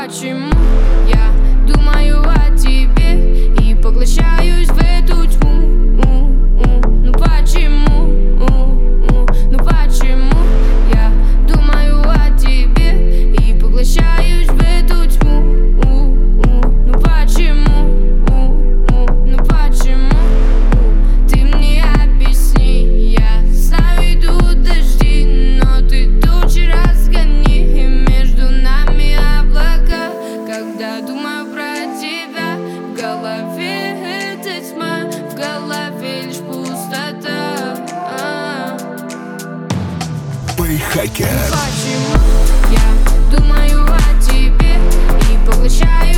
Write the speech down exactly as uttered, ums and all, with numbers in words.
почему я думаю о тебе и поглощаюсь в эту тьму? Ну почему? Ну почему я думаю о тебе и поглощаюсь в эту тьму? Ну почему? Ну почему? Ты мне объясни, я знаю, идут дожди, но ты тучи разгони, и между нами облака. Когда думаю про тебя, в голове эта тьма, в голове лишь пустота. Бэйхакер. Почему я думаю о тебе и поглощаю